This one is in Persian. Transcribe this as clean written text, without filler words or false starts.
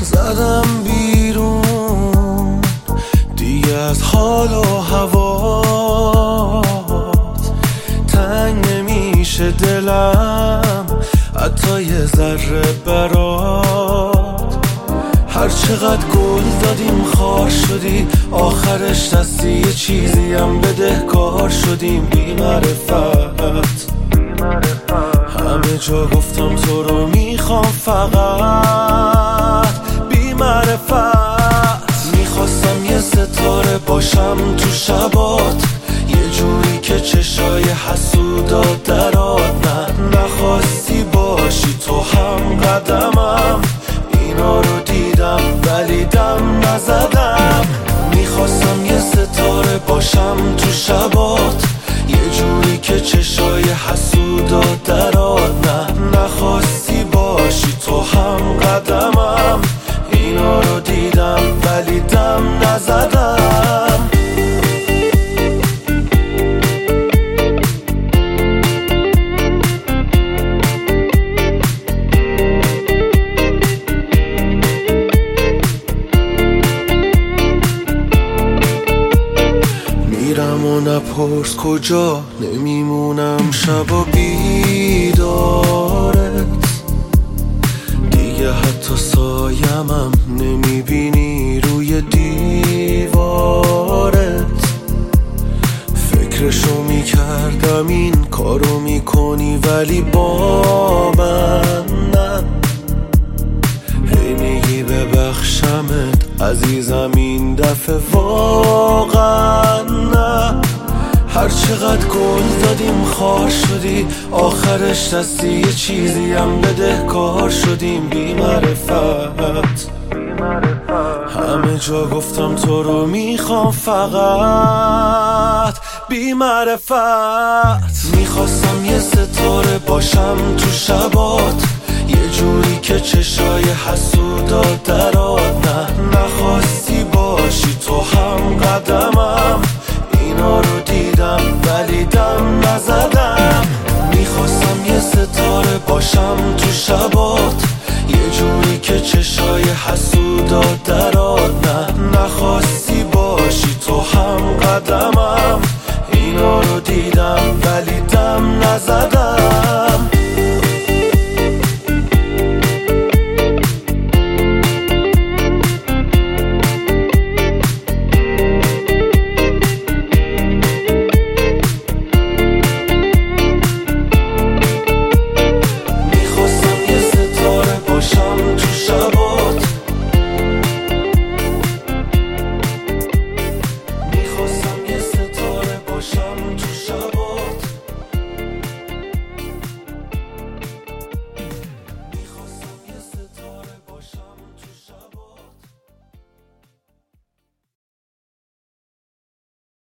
زدم بیرون دیگه از حال و هوات، تنگ نمیشه دلم حتی یه ذره برات. هر چقدر گل دادیم خار شدی، آخرش دستی یه چیزی هم بدهکار شدیم. بی معرفت همه جا گفتم تو رو میخوام، فقط بی معرفت. میخواستم یه ستاره باشم تو شبات، یه جوری که چشای حسودات درات. نه نخواستی باشی تو هم قدمم، اینا رو دیدم ولی دم نزدم. میخواستم یه ستاره باشم تو شبات، یه جوری که چشای حسودات درات. نه نخواستی باشی تو هم قدمم، اینا رو دیدم ولی دم نزدم. میرم و نپرس کجا، نمیمونم شبا بیدارت. دیگه حتی سایمم نمیبینی روی دیوارت. فکرشو میکردم این کارو میکنی ولی با من نه. هی میگی ببخشمت عزیزم، این دفعه واقعا نه. هر چقدر گل دادیم خار شدی، آخرش دستی یه چیزی هم بدهکار شدیم. بی معرفت همه جا گفتم تو رو میخوام، فقط بی معرفت. میخواستم یه ستاره باشم تو شبات، یه جوری که چشای حسودات درات. نه نخواستی باشی تو هم قدمم،